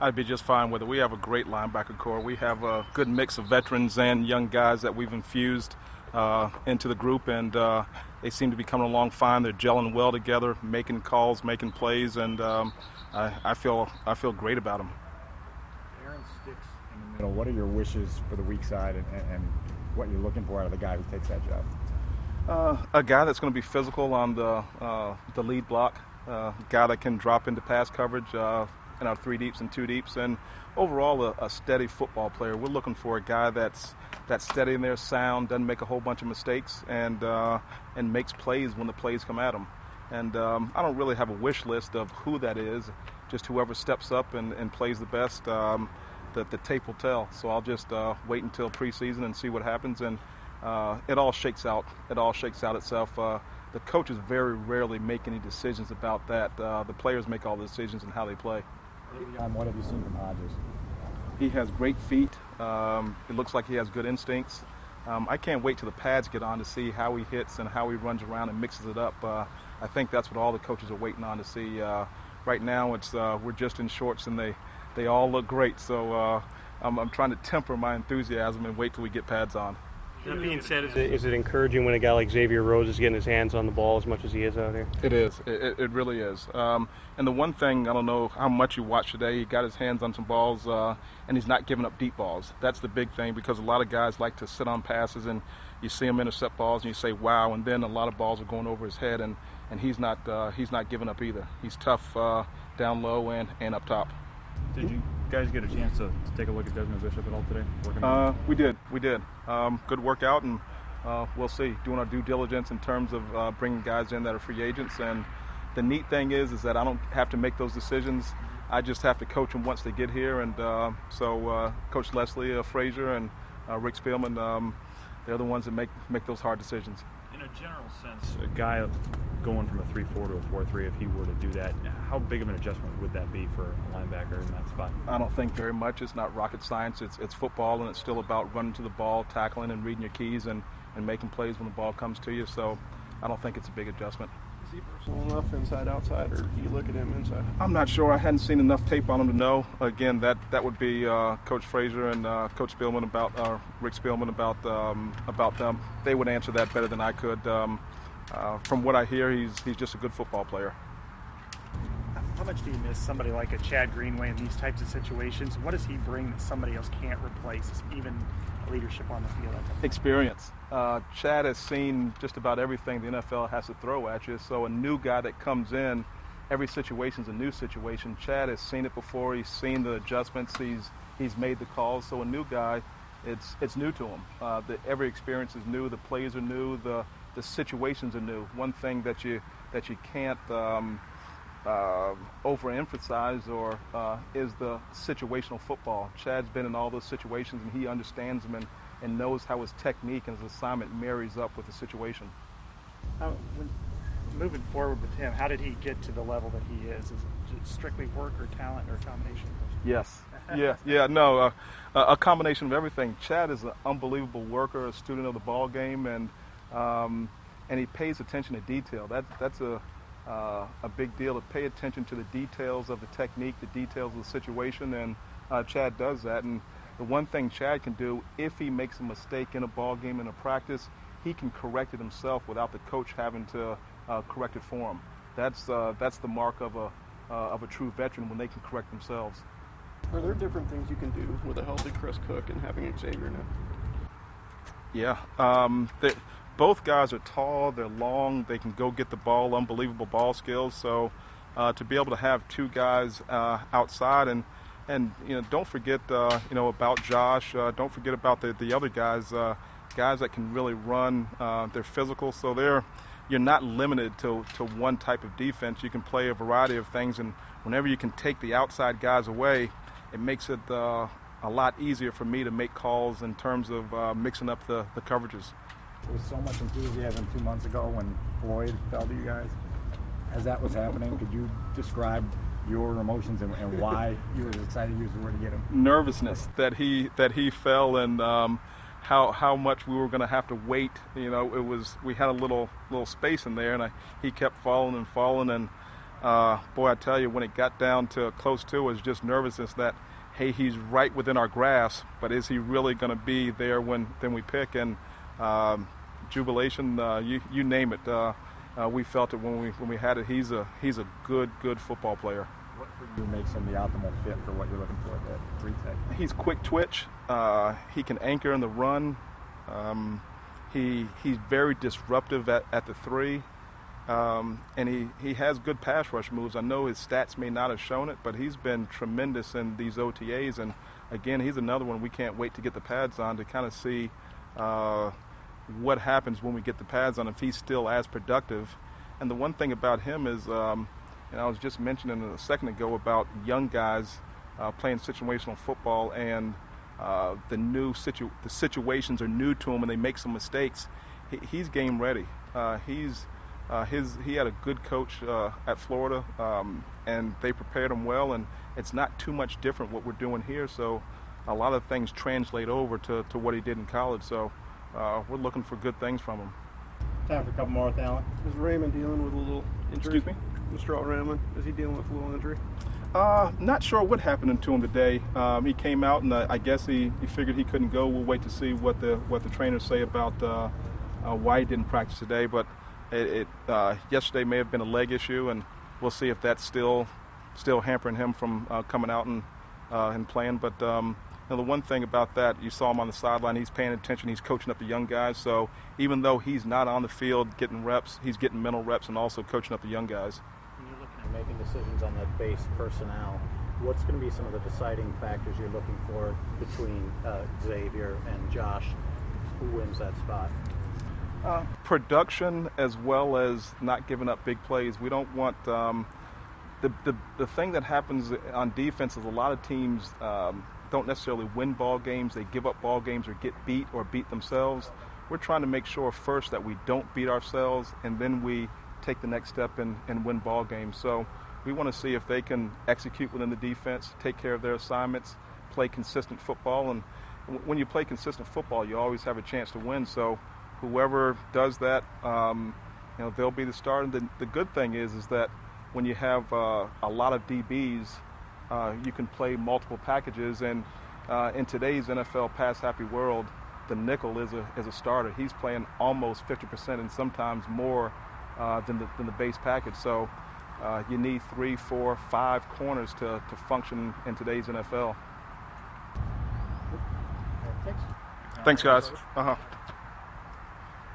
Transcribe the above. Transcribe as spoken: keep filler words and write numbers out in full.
I'd be just fine with it. We have a great linebacker core. We have a good mix of veterans and young guys that we've infused uh, into the group, and uh, they seem to be coming along fine. They're gelling well together, making calls, making plays, and um, I, I feel I feel great about them. Aaron sticks in the middle. What are your wishes for the weak side, and, and what you're looking for out of the guy who takes that job? Uh, a guy that's going to be physical on the uh, the lead block, uh, a guy that can drop into pass coverage uh, in our three deeps and two deeps, and overall a, a steady football player. We're looking for a guy that's that's steady in there, sound, doesn't make a whole bunch of mistakes, and uh, and makes plays when the plays come at him. And um, I don't really have a wish list of who that is, just whoever steps up and, and plays the best. Um, the, the tape will tell. So I'll just uh, wait until preseason and see what happens, and uh, it all shakes out. It all shakes out itself. Uh, the coaches very rarely make any decisions about that. Uh, the players make all the decisions and how they play. Um, what have you seen from Hodges? He has great feet. Um, it looks like he has good instincts. Um, I can't wait till the pads get on to see how he hits and how he runs around and mixes it up. Uh, I think that's what all the coaches are waiting on to see. Uh, right now, it's uh, we're just in shorts and they, they all look great. So uh, I'm, I'm trying to temper my enthusiasm and wait till we get pads on. That being said, is it, is it encouraging when a guy like Xavier Rhodes is getting his hands on the ball as much as he is out here? It is. It, it really is. Um, and the one thing, I don't know how much you watched today, he got his hands on some balls, uh, and he's not giving up deep balls. That's the big thing, because a lot of guys like to sit on passes, and you see him intercept balls, and you say, wow, and then a lot of balls are going over his head, and, and he's not uh, he's not giving up either. He's tough uh, down low and, and up top. Did you guys get a chance to, to take a look at Desmond Bishop at all today? Working uh, we did. We did. Um, good workout, and uh, we'll see. Doing our due diligence in terms of uh, bringing guys in that are free agents. And the neat thing is, is that I don't have to make those decisions. I just have to coach them once they get here. And uh, so uh, Coach Leslie uh, Frazier and uh, Rick Spielman, um, they're the ones that make, make those hard decisions. In a general sense, a guy going from a three four to a four three, if he were to do that, how big of an adjustment would that be for a linebacker in that spot? I don't think very much. It's not rocket science. It's it's football, and it's still about running to the ball, tackling, and reading your keys, and, and making plays when the ball comes to you. So I don't think it's a big adjustment. Is he versatile enough inside, outside, or do you look at him inside? I'm not sure. I hadn't seen enough tape on him to know. Again, that, that would be uh, Coach Frazier and uh, Coach Spielman about uh, Rick Spielman about um, about them. They would answer that better than I could. Um, uh, from what I hear, he's he's just a good football player. How much do you miss somebody like a Chad Greenway in these types of situations? What does he bring that somebody else can't replace, even leadership on the field? Experience. Uh, Chad has seen just about everything the N F L has to throw at you. So a new guy that comes in, every situation's a new situation. Chad has seen it before. He's seen the adjustments. He's he's made the calls. So a new guy, it's it's new to him. Uh, the, every experience is new. The plays are new. The the situations are new. One thing that you that you can't um, uh, overemphasize or uh, is the situational football. Chad's been in all those situations, and he understands them and, and knows how his technique and his assignment marries up with the situation. How, when, moving forward with him, how did he get to the level that he is? Is it strictly work or talent or a combination? Yes. Yeah, yeah, no, uh, a combination of everything. Chad is an unbelievable worker, a student of the ball game, and um, and he pays attention to detail. That, that's a uh, a big deal, to pay attention to the details of the technique, the details of the situation, and uh, Chad does that. And the one thing Chad can do, if he makes a mistake in a ball game, in a practice, he can correct it himself without the coach having to uh, correct it for him. That's uh, that's the mark of a uh, of a true veteran, when they can correct themselves. Are there different things you can do with a healthy Chris Cook and having Xavier now? Yeah, um, they, both guys are tall, they're long, they can go get the ball, unbelievable ball skills. So uh, to be able to have two guys uh, outside, and and you know, don't forget uh, you know about Josh. Uh, don't forget about the the other guys, uh, guys that can really run. Uh, they're physical, so they're you're not limited to to one type of defense. You can play a variety of things, and whenever you can take the outside guys away, it makes it uh, a lot easier for me to make calls in terms of uh, mixing up the, the coverages. There was so much enthusiasm two months ago when Floyd fell to you guys. As that was happening, could you describe your emotions and, and why you were excited to use the word to get him? Nervousness that he that he fell, and um, how how much we were going to have to wait. You know, it was we had a little little space in there, and I, he kept falling and falling, and uh, boy, I tell you, when it got down to close to, it was just nervousness that, hey, he's right within our grasp, but is he really going to be there when then we pick? And um, jubilation, uh, you you name it. Uh, uh, we felt it when we when we had it. He's a he's a good good football player. What for you makes him the optimal fit for what you're looking for at three tech? He's quick twitch. Uh, he can anchor in the run. Um, he he's very disruptive at, at the three. Um, and he, he has good pass rush moves. I know his stats may not have shown it, but he's been tremendous in these O T As. And, again, he's another one we can't wait to get the pads on to kind of see uh, what happens when we get the pads on, if he's still as productive. And the one thing about him is, um, and I was just mentioning a second ago about young guys uh, playing situational football, and uh, the new situ- the situations are new to him and they make some mistakes. He, he's game ready. Uh, he's Uh, his he had a good coach uh, at Florida, um, and they prepared him well, and it's not too much different what we're doing here. So a lot of things translate over to, to what he did in college. So uh, we're looking for good things from him. Time for a couple more with Allen. Is Raymond dealing with a little injury? Excuse me? Mister Raymond, is he dealing with a little injury? Uh, not sure what happened to him today. Um, he came out, and uh, I guess he, he figured he couldn't go. We'll wait to see what the what the trainers say about uh, uh, why he didn't practice today. But It, it uh, yesterday may have been a leg issue, and we'll see if that's still still hampering him from uh, coming out and uh, and playing. But um, you know, the one thing about that, you saw him on the sideline. He's paying attention. He's coaching up the young guys. So even though he's not on the field getting reps, he's getting mental reps and also coaching up the young guys. When you're looking at making decisions on that base personnel, what's going to be some of the deciding factors you're looking for between uh, Xavier and Josh? Who wins that spot? Uh, production, as well as not giving up big plays. We don't want um, the, the the thing that happens on defense is a lot of teams um, don't necessarily win ball games. They give up ball games or get beat or beat themselves. We're trying to make sure first that we don't beat ourselves, and then we take the next step and, and win ball games. So we want to see if they can execute within the defense, take care of their assignments, play consistent football. And when you play consistent football, you always have a chance to win. So whoever does that, um, you know, they'll be the starter. The, the good thing is, is that when you have uh, a lot of D Bs, uh, you can play multiple packages. And uh, in today's N F L pass-happy world, the nickel is a is a starter. He's playing almost fifty percent and sometimes more uh, than the than the base package. So uh, you need three, four, five corners to, to function in today's N F L. Thanks. Thanks, guys. Uh huh.